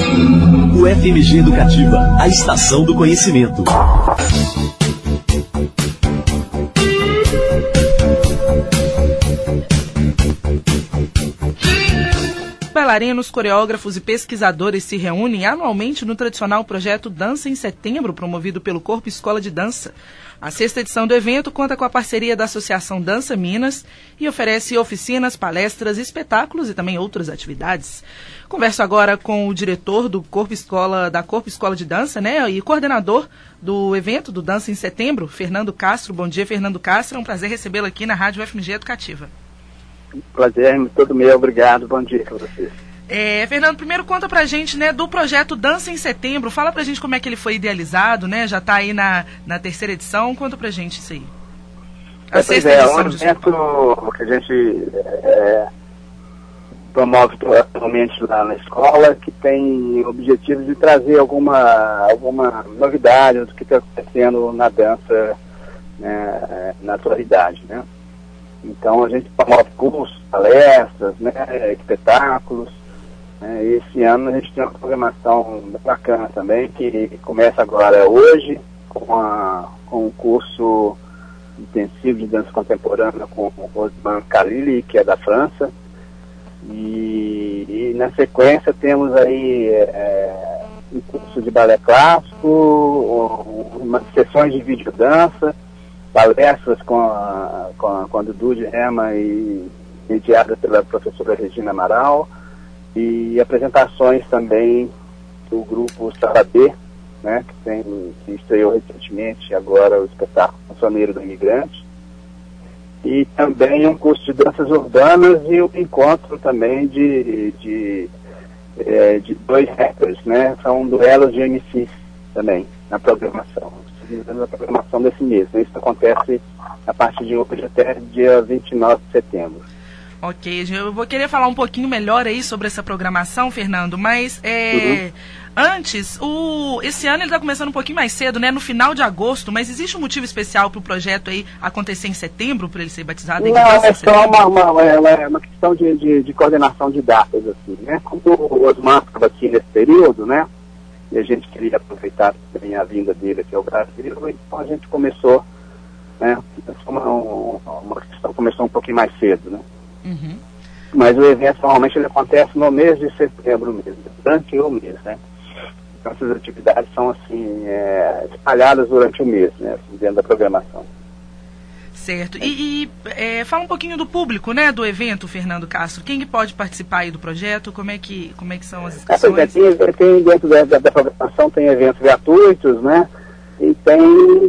O FMG Educativa, a estação do conhecimento. Bailarinos, coreógrafos e pesquisadores se reúnem anualmente no tradicional projeto Dança em Setembro, promovido pelo Corpo Escola de Dança. A 6ª edição do evento conta com a parceria da Associação Dança Minas e oferece oficinas, palestras, espetáculos e também outras atividades. Converso agora com o diretor do Corpo Escola de Dança, né, e coordenador do evento do Dança em Setembro, Fernando Castro. Bom dia, Fernando Castro. É um prazer recebê-lo aqui na Rádio FMG Educativa. Prazer, todo meu, obrigado, bom dia para vocês. Fernando, primeiro conta pra gente, né, do projeto Dança em Setembro, fala pra gente como é que ele foi idealizado, né, já tá aí na 3ª edição, conta pra gente isso aí. A 6ª edição, é um evento que a gente promove atualmente lá na escola, que tem o objetivo de trazer alguma novidade do que está acontecendo na dança, né, na atualidade, né. Então a gente promove cursos, palestras, né, espetáculos. Esse ano a gente tem uma programação bacana também, que começa agora hoje, com um curso intensivo de dança contemporânea com o Osman Khalili, que é da França. E na sequência temos aí um curso de balé clássico, umas sessões de videodança, palestras com a Dudu de Rema e mediada pela professora Regina Amaral, e apresentações também do grupo Sabadê, né, que estreou recentemente agora o espetáculo Cancioneiro do Imigrante, e também um curso de danças urbanas e um encontro também de 2 rappers, né, são duelos de MCs também na programação desse mês. Isso acontece a partir de hoje até dia 29 de setembro. Ok, eu vou querer falar um pouquinho melhor aí sobre essa programação, Fernando, mas antes, esse ano ele está começando um pouquinho mais cedo, né, no final de agosto, mas existe um motivo especial para o projeto aí acontecer em setembro, para ele ser batizado? Não, é só uma questão de coordenação de datas, assim, né, como o Osmar estava aqui nesse período, né, e a gente queria aproveitar também a vinda dele aqui ao Brasil, então a gente começou, né, uma questão começou um pouquinho mais cedo, né. Uhum. Mas o evento normalmente ele acontece no mês de setembro mesmo, durante o mês, né. Então essas atividades são assim, espalhadas durante o mês, né, assim, dentro da programação. Certo. E fala um pouquinho do público, né, do evento, Fernando Castro. Quem que pode participar aí do projeto? Como é que são as inscrições? Tem dentro da programação tem eventos gratuitos, né? E tem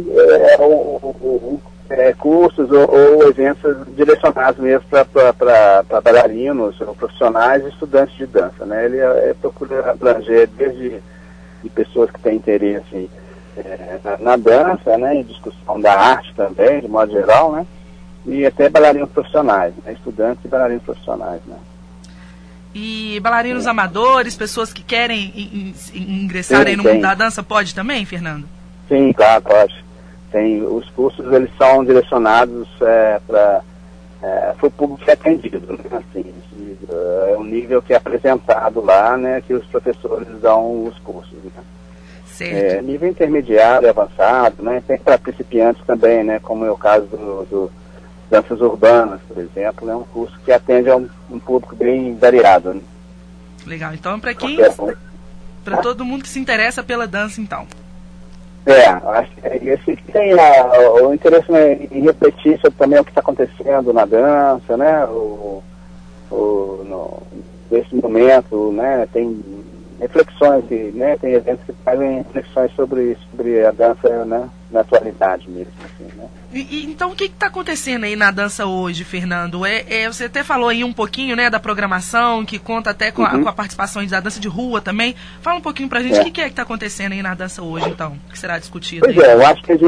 cursos ou eventos direcionados mesmo para bailarinos, ou profissionais e estudantes de dança, né? Ele procura abranger desde de pessoas que têm interesse na dança, né, em discussão da arte também, de modo geral, né, e até bailarinos profissionais, né, estudantes e bailarinos profissionais, né. E bailarinos amadores, pessoas que querem ingressar aí no mundo da dança, pode também, Fernando? Sim, claro, pode. Tem, os cursos, eles são direcionados para o público que é atendido, né, assim, é o nível que é apresentado lá, né, que os professores dão os cursos, né. Nível intermediário e avançado, né? Tem para principiantes também, né? Como é o caso do Danças Urbanas, por exemplo, é um curso que atende a um público bem variado, né? Legal, então para todo mundo que se interessa pela dança, então. Acho que tem o interesse, né, em refletir sobre também o que está acontecendo na dança, né? Nesse momento, né? Tem reflexões, né, tem eventos que fazem reflexões sobre a dança, né, na atualidade mesmo, assim, né. Então o que está acontecendo aí na dança hoje, Fernando? Você até falou aí um pouquinho, né, da programação, que conta até com a participação da dança de rua também. Fala um pouquinho pra gente o que está acontecendo aí na dança hoje, então, que será discutido. Pois aí. Eu acho que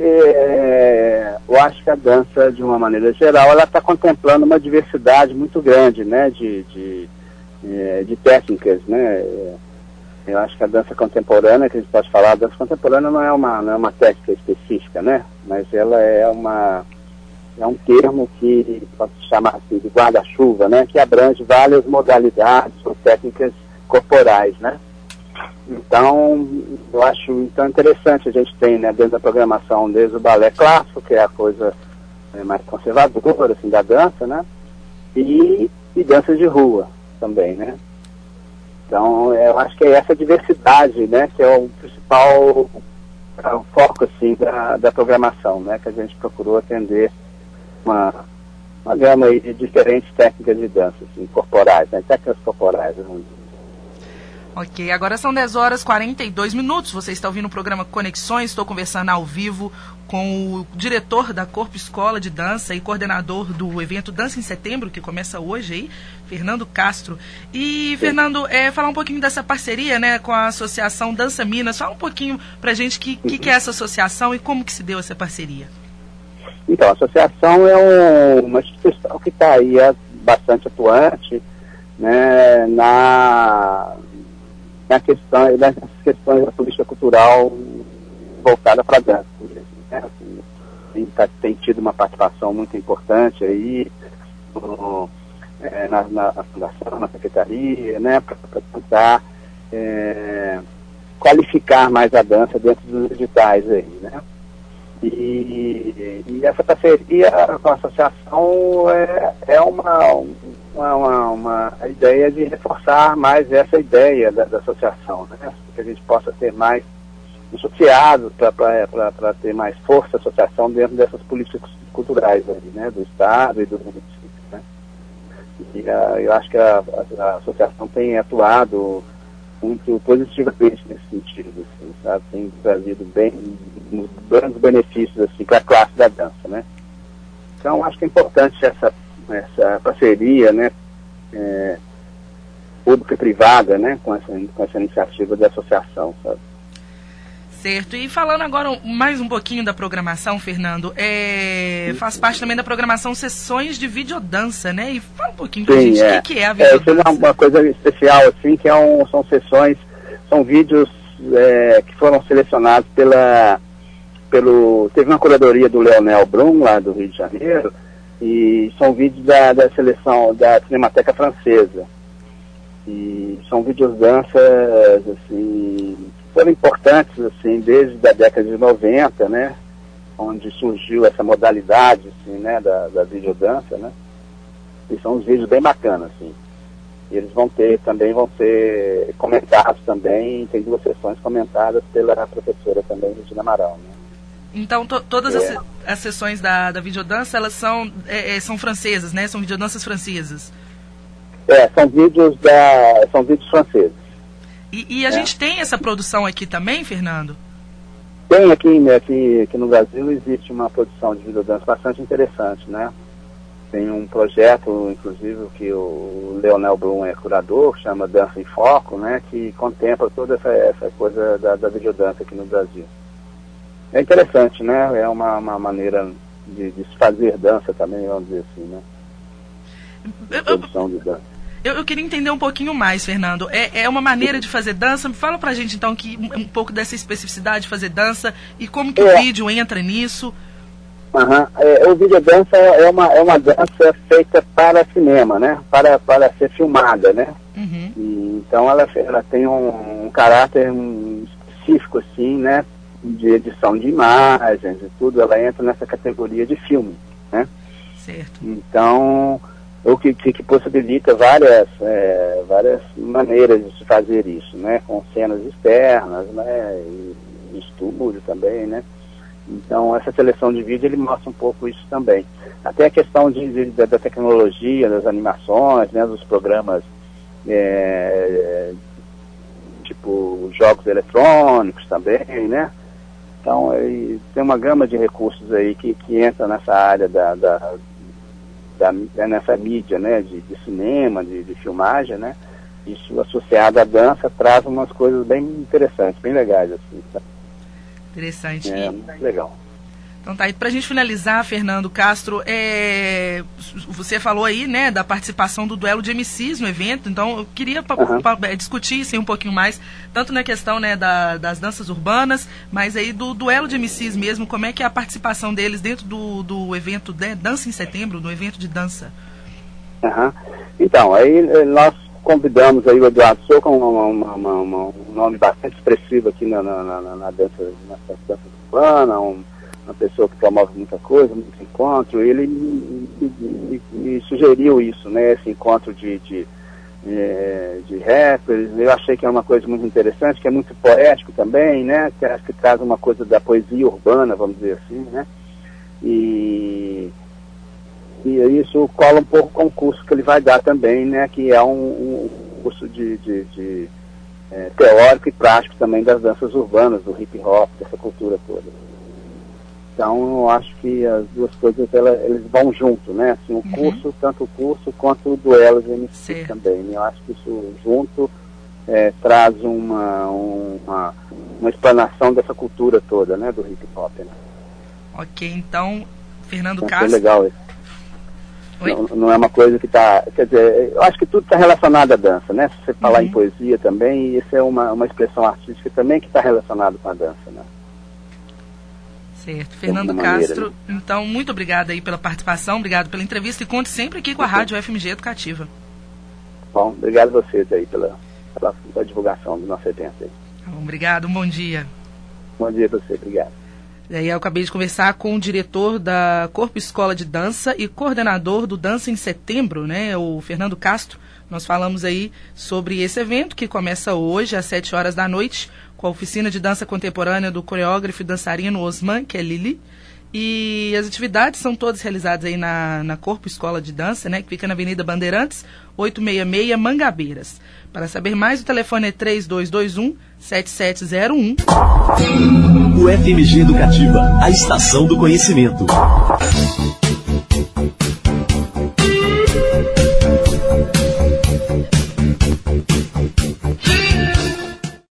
eu acho que a dança, de uma maneira geral, ela está contemplando uma diversidade muito grande, né, de técnicas, né. Eu acho que a dança contemporânea, que a gente pode falar, a dança contemporânea não é uma técnica específica, né? Mas ela é um termo que pode se chamar assim de guarda-chuva, né? Que abrange várias modalidades ou técnicas corporais, né? Então, eu acho interessante a gente tem, né, dentro da programação, desde o balé clássico, que é a coisa mais conservadora, assim, da dança, né, e danças de rua também, né. Então, eu acho que é essa diversidade, né, que é o principal foco, assim, da programação, né, que a gente procurou atender uma gama aí de diferentes técnicas de dança, assim, corporais, né, técnicas corporais, vamos dizer. Ok, agora são 10h42. Você está ouvindo o programa Conexões. Estou conversando ao vivo com o diretor da Corpo Escola de Dança e coordenador do evento Dança em Setembro, que começa hoje aí, Fernando Castro. E, Fernando, falar um pouquinho dessa parceria, né, com a Associação Dança Minas. Fala um pouquinho pra gente o que é essa associação e como que se deu essa parceria. Então, a associação é uma instituição que está aí bastante atuante, né, nas questões da política cultural voltada para a dança. Né? Tem tido uma participação muito importante aí na fundação, na secretaria, né, para tentar qualificar mais a dança dentro dos editais aí, né? E essa parceria com a associação é uma ideia de reforçar mais essa ideia da associação, né? Que a gente possa ter mais associados para ter mais força a associação dentro dessas políticas culturais ali, né? Do Estado e do município, né? E eu acho que a associação tem atuado muito positivamente nesse sentido, assim, sabe? Tem trazido grandes benefícios assim, para a classe da dança, né? Então, acho que é importante essa parceria, né, pública e privada, né, com essa iniciativa da associação, sabe? Certo. E falando agora mais um pouquinho da programação, Fernando, faz parte também da programação sessões de videodança, né? E fala um pouquinho pra gente o que é a videodança. Isso é uma coisa especial, assim, que são sessões, são vídeos que foram selecionados teve uma curadoria do Leonel Brum, lá do Rio de Janeiro, e são vídeos da seleção da Cinemateca Francesa. E são vídeos danças, assim, foram importantes, assim, desde a década de 90, né, onde surgiu essa modalidade, assim, né, da videodança, né, e são uns vídeos bem bacanas, assim. E eles vão ser comentados também, tem 2 sessões comentadas pela professora também, Regina Amaral, né. Então, todas as sessões da videodança, elas são francesas, né, são videodanças francesas. São vídeos franceses. E a gente tem essa produção aqui também, Fernando? Tem aqui no Brasil existe uma produção de videodança bastante interessante, né? Tem um projeto, inclusive, que o Leonel Brum é curador, chama Dança em Foco, né? Que contempla toda essa coisa da videodança aqui no Brasil. É interessante, né? É uma maneira de se fazer dança também, vamos dizer assim, né? Produção de dança. Eu queria entender um pouquinho mais, Fernando. É uma maneira de fazer dança? Fala pra gente, então, um pouco dessa especificidade de fazer dança e como que o vídeo entra nisso. O videodança é uma dança feita para cinema, né? Para ser filmada, né? Uhum. E, então ela tem um caráter específico, assim, né? De edição de imagens e tudo. Ela entra nessa categoria de filme, né? Certo. Então, o que possibilita várias maneiras de se fazer isso, né? Com cenas externas, né? E estúdio também, né? Então, essa seleção de vídeo, ele mostra um pouco isso também. Até a questão da tecnologia, das animações, né? Dos programas, tipo jogos eletrônicos também, né? Então, tem uma gama de recursos aí que entra nessa área nessa mídia, né, de cinema, de filmagem, né, isso associado à dança traz umas coisas bem interessantes, bem legais, assim, tá? Interessante. Muito legal. Então tá, e pra gente finalizar, Fernando Castro, você falou aí, né, da participação do duelo de MCs no evento, então eu queria discutir assim, um pouquinho mais, tanto na questão, né, das danças urbanas, mas aí do duelo de MCs mesmo, como é que é a participação deles dentro do evento, né, Dança em Setembro, do evento de dança? Então, aí nós convidamos aí o Eduardo Souca, um nome bastante expressivo aqui na dança urbana, uma pessoa que promove muita coisa, muito encontro. Ele me sugeriu isso, né, esse encontro de rappers. Eu achei que é uma coisa muito interessante, que é muito poético também, né, que acho que traz uma coisa da poesia urbana, vamos dizer assim, né, e isso cola um pouco com o curso que ele vai dar também, né, que é um curso de teórico e prático também das danças urbanas, do hip hop, dessa cultura toda. Então, eu acho que as duas coisas, eles vão junto, né, assim, o curso, tanto o curso quanto o duelo de MC também, né? Eu acho que isso junto traz uma explanação dessa cultura toda, né, do hip hop, né? Ok, então, Fernando Castro. Castro. Legal isso. Não é uma coisa que está... Quer dizer, eu acho que tudo está relacionado à dança, né? Se você falar em poesia também, isso é uma expressão artística também que está relacionado com a dança, né? Certo. Fernando Castro, então, muito obrigada aí pela participação, obrigado pela entrevista e conte sempre aqui com a Rádio FMG Educativa. Bom, obrigado a vocês aí pela divulgação do nosso evento aí. Obrigado, um bom dia. Bom dia para você, obrigado. E aí eu acabei de conversar com o diretor da Corpo Escola de Dança e coordenador do Dança em Setembro, né, o Fernando Castro. Nós falamos aí sobre esse evento que começa hoje às 7 horas da noite, com a oficina de dança contemporânea do coreógrafo e dançarino Osman, que é Lili. E as atividades são todas realizadas aí na Corpo Escola de Dança, né, que fica na Avenida Bandeirantes, 866, Mangabeiras. Para saber mais, o telefone é 3221-7701. O FMG Educativa, a estação do conhecimento.